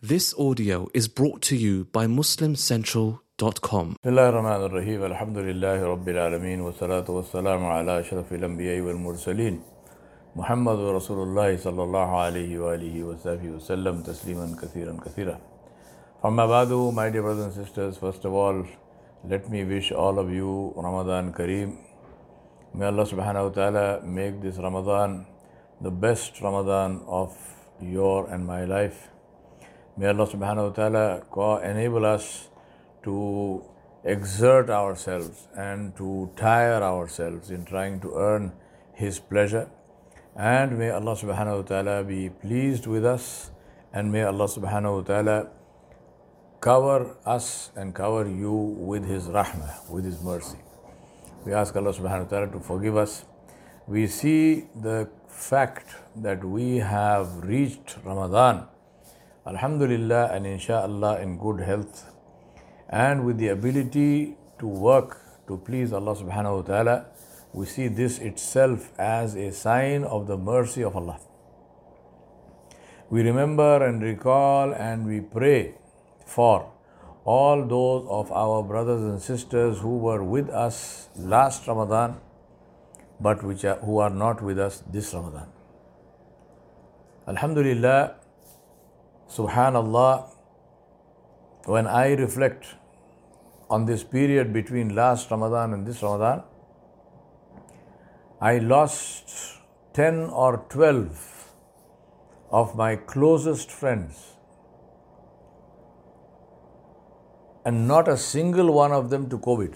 This audio is brought to you by MuslimCentral.com. بسم الله الرحمن الرحيم الحمد لله رب العالمين والصلاة والسلام على أشرف الأنبياء والمرسلين محمد رسول الله صلى الله عليه وآله وصحبه وسلم تسليما كثيرا كثيرا. أما بعد, my dear brothers and sisters, first of all, let me wish all of you Ramadan Kareem. May Allah subhanahu wa ta'ala make this Ramadan the best Ramadan of your and my life. May Allah subhanahu wa ta'ala enable us to exert ourselves and to tire ourselves in trying to earn His pleasure. And may Allah subhanahu wa ta'ala be pleased with us, and may Allah subhanahu wa ta'ala cover us and cover you with His rahmah, with His mercy. We ask Allah subhanahu wa ta'ala to forgive us. We see the fact that we have reached Ramadan, alhamdulillah, and insha'Allah in good health and with the ability to work to please Allah subhanahu wa ta'ala. We see this itself as a sign of the mercy of Allah. We remember and recall and we pray for all those of our brothers and sisters who were with us last Ramadan but who are not with us this Ramadan. Alhamdulillah, subhanallah, when I reflect on this period between last Ramadan and this Ramadan, I lost 10 or 12 of my closest friends, and not a single one of them to COVID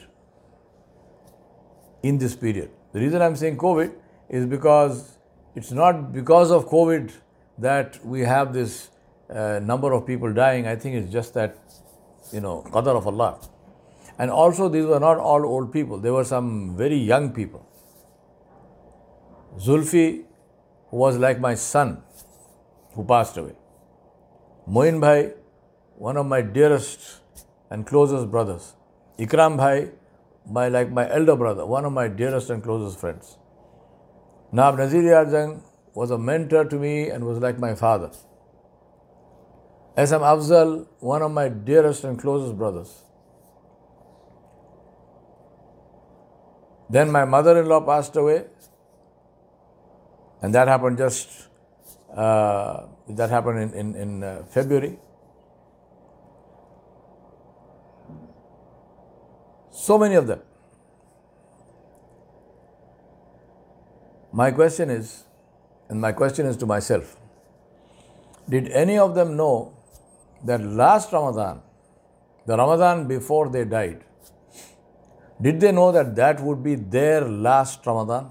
in this period. The reason I'm saying COVID is because it's not because of COVID that we have this number of people dying. I think it's just that, qadar of Allah. And also, these were not all old people. There were some very young people. Zulfi, who was like my son, who passed away. Moin Bhai, one of my dearest and closest brothers. Ikram Bhai, like my elder brother, one of my dearest and closest friends. Naab Nazir Yar was a mentor to me and was like my father. S.M. Afzal, one of my dearest and closest brothers. Then my mother-in-law passed away, and that happened in February. So many of them. My question is to myself, did any of them know that last Ramadan, the Ramadan before they died, did they know that would be their last Ramadan?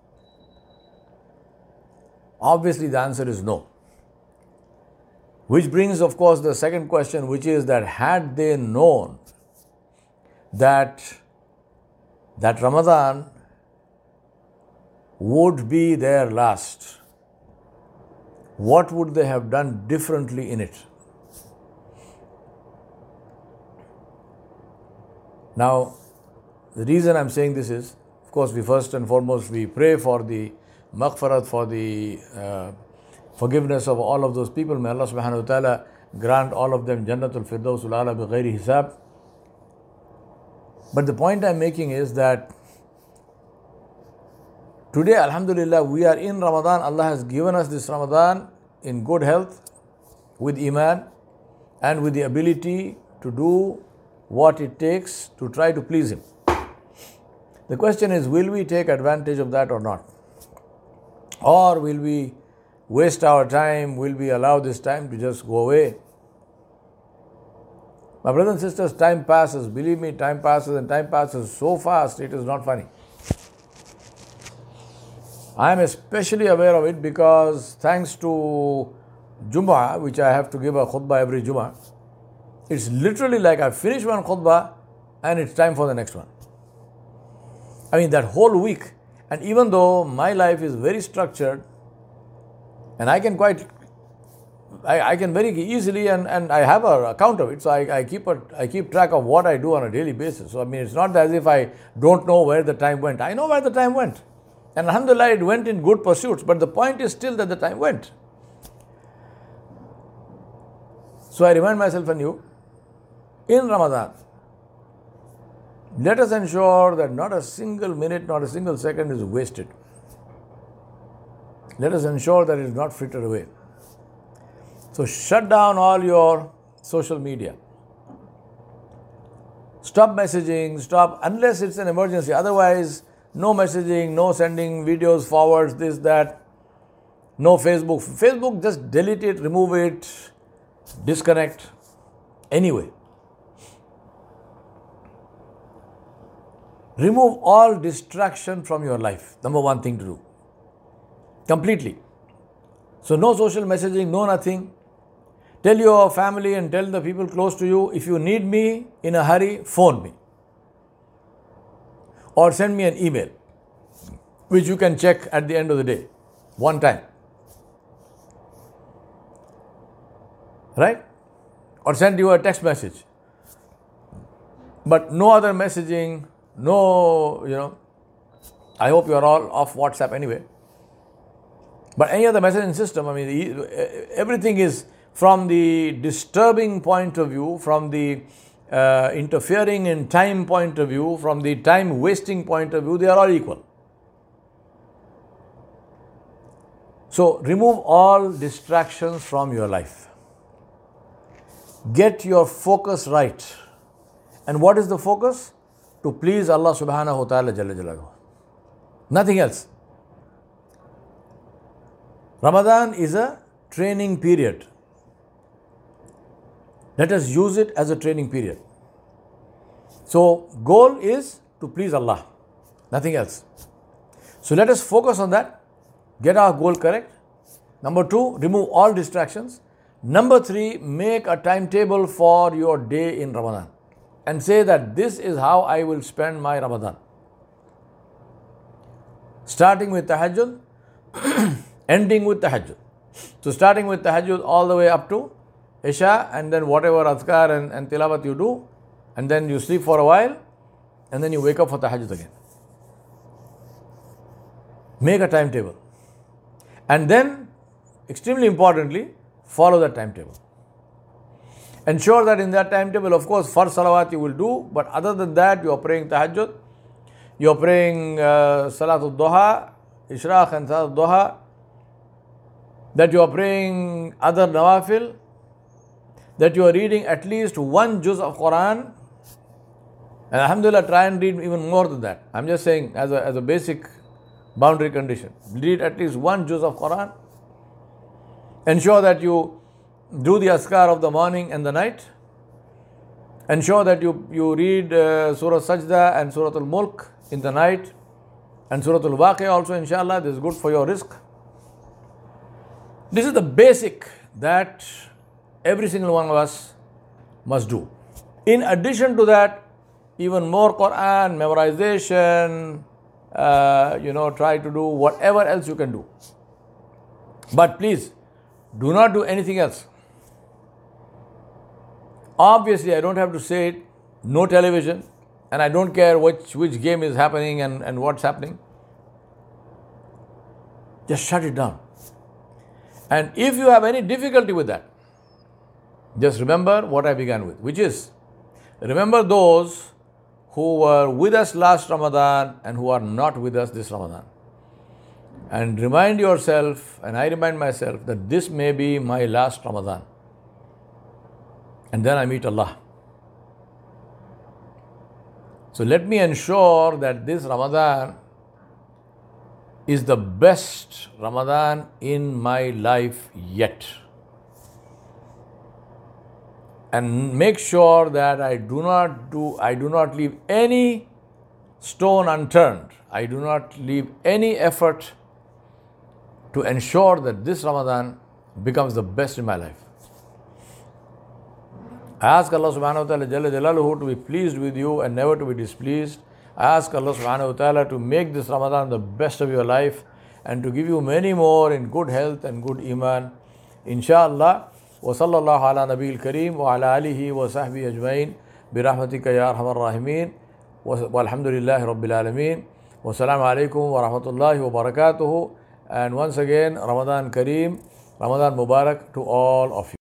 Obviously, the answer is no. Which brings, of course, the second question, which is that had they known that Ramadan would be their last, what would they have done differently in it? Now, the reason I'm saying this is, of course, we first and foremost, we pray for the maghfarat, for the forgiveness of all of those people. May Allah subhanahu wa ta'ala grant all of them Jannatul Firdausul A'la bi ghairi hisab. But the point I'm making is that today, alhamdulillah, we are in Ramadan. Allah has given us this Ramadan in good health, with iman, and with the ability to do what it takes to try to please Him. The question is, will we take advantage of that or not? Or will we waste our time? Will we allow this time to just go away? My brothers and sisters, time passes. Believe me, time passes, and time passes so fast, it is not funny. I am especially aware of it because thanks to Jummah, which I have to give a khutbah every Jummah, it's literally like I finish one khutbah and it's time for the next one. I mean, that whole week. And even though my life is very structured, and I can very easily, and I have an account of it, so I keep track of what I do on a daily basis. So I mean, it's not as if I don't know where the time went. I know where the time went. And alhamdulillah, it went in good pursuits. But the point is still that the time went. So I remind myself and you, in Ramadan, let us ensure that not a single minute, not a single second is wasted. Let us ensure that it is not frittered away. So shut down all your social media. Stop messaging, unless it's an emergency. Otherwise, no messaging, no sending videos, forwards, this, that. No Facebook. Facebook, just delete it, remove it, disconnect. Anyway. Remove all distraction from your life. Number one thing to do. Completely. So no social messaging, no nothing. Tell your family and tell the people close to you, if you need me in a hurry, phone me. Or send me an email, which you can check at the end of the day, one time. Right? Or send you a text message. But no other messaging, no, I hope you are all off WhatsApp anyway. But any other messaging system, everything is from the disturbing point of view, from the interfering in time point of view, from the time wasting point of view, they are all equal. So remove all distractions from your life. Get your focus right. And what is the focus? To please Allah subhanahu wa ta'ala jalla jalaluhu. Nothing else. Ramadan is a training period. Let us use it as a training period. So, goal is to please Allah, nothing else. So, let us focus on that, get our goal correct. Number 2, remove all distractions. Number 3, make a timetable for your day in Ramadan and say that this is how I will spend my Ramadan. Starting with tahajjud, ending with tahajjud. So starting with tahajjud all the way up to Isha, and then whatever adhkar and tilawat you do, and then you sleep for a while, and then you wake up for tahajjud again. Make a timetable. And then, extremely importantly, follow that timetable. Ensure that in that timetable, of course, first salawat you will do, but other than that, you are praying tahajjud, you are praying salatul duha, ishraq and salatul duha, that you are praying other nawafil, that you are reading at least one juz of Quran, and alhamdulillah, try and read even more than that. I'm just saying as a basic boundary condition. Read at least one juz of Quran. Ensure that you do the azkar of the morning and the night. Ensure that you read Surah Sajda and Surah Al-Mulk in the night, and Surah Al-Waqi also, inshallah. This is good for your rizq. This is the basic that every single one of us must do. In addition to that, even more Quran, memorization, try to do whatever else you can do. But please, do not do anything else. Obviously, I don't have to say it, no television, and I don't care which game is happening and what's happening. Just shut it down. And if you have any difficulty with that, just remember what I began with, which is, remember those who were with us last Ramadan and who are not with us this Ramadan. And remind yourself, and I remind myself, that this may be my last Ramadan. And then I meet Allah. So let me ensure that this Ramadan is the best Ramadan in my life yet. And make sure that I do not leave any stone unturned. I do not leave any effort to ensure that this Ramadan becomes the best in my life. I ask Allah subhanahu wa ta'ala Jalla Jalaluhu to be pleased with you and never to be displeased. I ask Allah subhanahu wa ta'ala to make this Ramadan the best of your life and to give you many more in good health and good iman. Insha'Allah. Wa sallallahu ala nabiyil kareem wa ala alihi wa sahbihi ajma'in bi rahmatika ya arhamar rahimin wa alhamdulillahi rabbil alameen wa assalamu alaikum wa rahmatullahi wa barakatuhu. And once again, Ramadan Kareem, Ramadan Mubarak to all of you.